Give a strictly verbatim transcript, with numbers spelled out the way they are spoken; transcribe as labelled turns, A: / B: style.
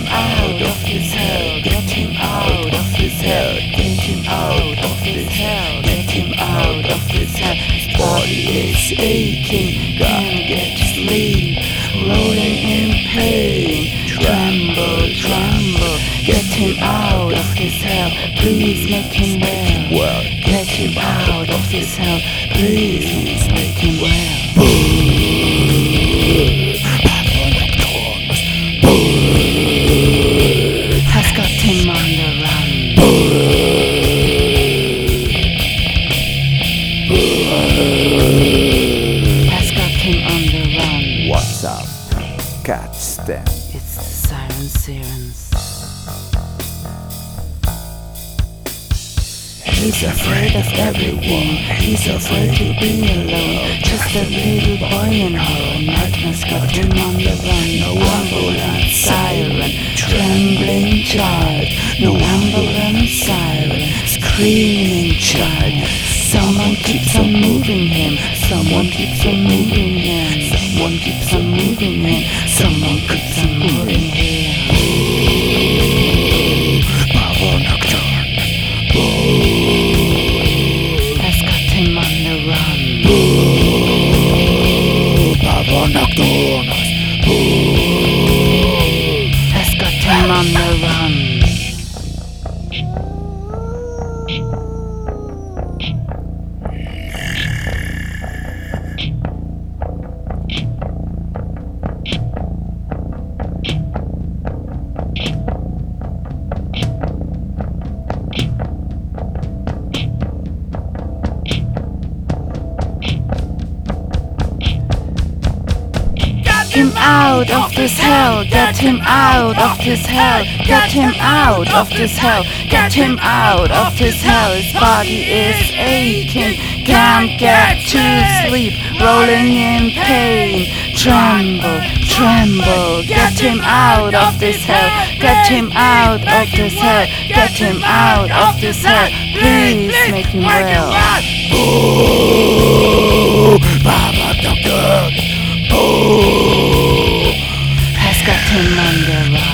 A: him out of this hell, get him out of this hell, get him out of this hell, get him out of this hell. His body is aching, can't get to sleep, rolling in pain, tremble, tremble. Get him out of this hell, please make him well. Get him out of this hell, please make him well. Has got him on the run. Has got him on the run.
B: What's up? Catch them.
A: It's the Siren Sirens. He's afraid of everything, he's afraid to be alone. Just a little boy in her, nightmares got him on the run. No ambulance siren, trembling child. No ambulance siren, screaming child. Someone keeps on moving him, someone keeps on moving him, someone keeps on moving him, someone keeps on moving him.
B: Power Nocturne.
A: Has got him on the run.
B: Power Nocturne.
A: Has got him on the run. Get him out of this hell, get him out of this hell, get him out of this hell, get him out of this hell. His body is aching, can't get to sleep, rolling in pain, tremble, tremble. Get him out of this hell, get him out of this hell, get him out of this hell, please make him well.
B: Oh, Power Nocturne. Oh.
A: Has got him on the run.